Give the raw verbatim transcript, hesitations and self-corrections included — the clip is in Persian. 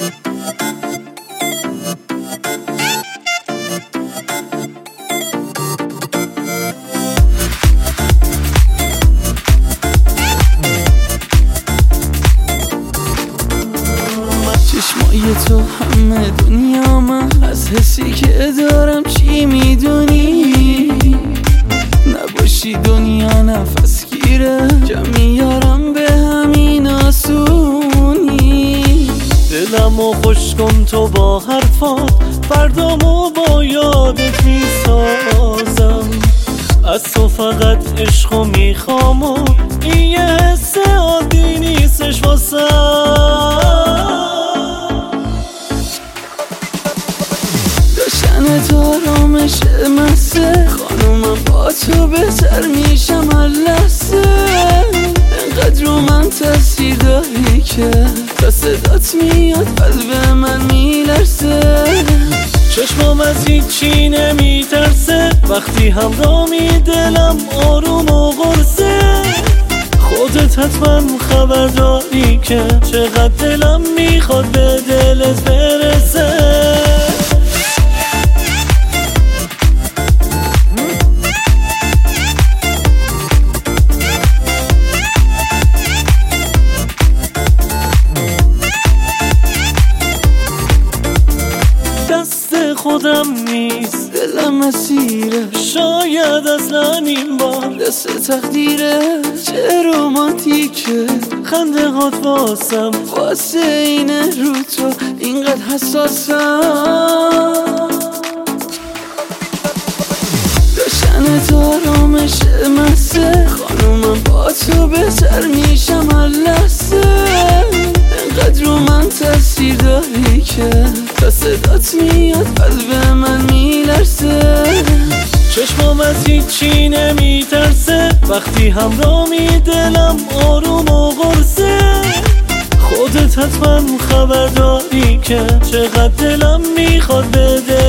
چشمای تو همه دنیا من، از حسی که دارم چی میدونی؟ نباشی دنیا نفس گیره، کم میارم به همین آسونی. دلمو خوش کن تو با حرفات، فردامو با یادت میسازم. از تو فقط عشقو میخوام و این یه حس عادی نیستش واسم. داشتن تو آرامش مسته، خانومم با تو بهتر میشم هر لحظه. انقدر رو من تاثیر داری که تا صدات میاد قلب من میلرزه. چشمام از هیچی نمیترسه، وقتی همرامی دلم آروم و قرصه. خودت حتما خبر داری که چقدر دلم میخواد به دلت برسه. دست خودم نیست، دلم اسیره، شاید اصلا این بار دست تقدیره. چه رومانتیکه خنده هات واسم، واسه اینه رو تو اینقدر حساسم. داشتن تو آرامش مسته، خانومم با تو بهتر میشم هر لحظه. انقدر رو من تاثیر داری که تا صدات میاد قلب من میلرزه. چشمام از هیچی نمیترسه، وقتی همرامی دلم آروم و قرصه. خودت حتما خبر داری که چقدر دلم میخواد بده